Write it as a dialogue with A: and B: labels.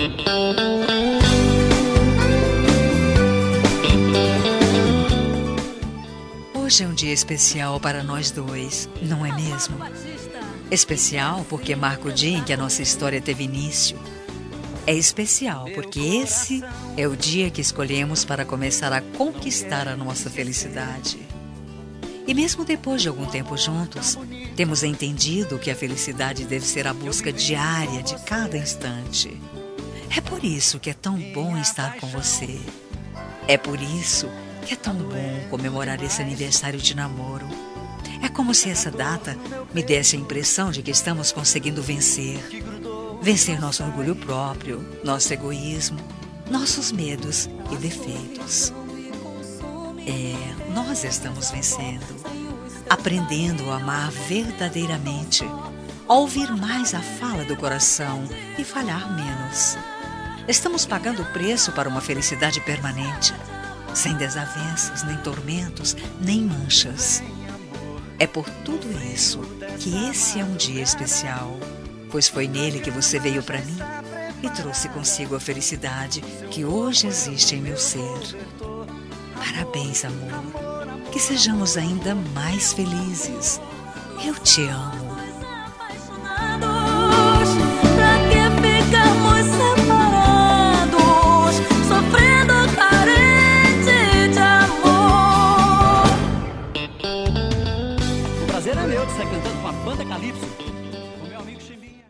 A: Hoje é um dia especial para nós dois, não é mesmo? Especial porque marca o dia em que a nossa história teve início. É especial porque esse é o dia que escolhemos para começar a conquistar a nossa felicidade. E mesmo depois de algum tempo juntos, temos entendido que a felicidade deve ser a busca diária de cada instante. É por isso que é tão bom estar com você. É por isso que é tão bom comemorar esse aniversário de namoro. É como se essa data me desse a impressão de que estamos conseguindo vencer. Vencer nosso orgulho próprio, nosso egoísmo, nossos medos e defeitos. Nós estamos vencendo, aprendendo a amar verdadeiramente, a ouvir mais a fala do coração e falhar menos. Estamos pagando o preço para uma felicidade permanente, sem desavenças, nem tormentos, nem manchas. É por tudo isso que esse é um dia especial, pois foi nele que você veio para mim e trouxe consigo a felicidade que hoje existe em meu ser. Parabéns, amor. Que sejamos ainda mais felizes. Eu te amo.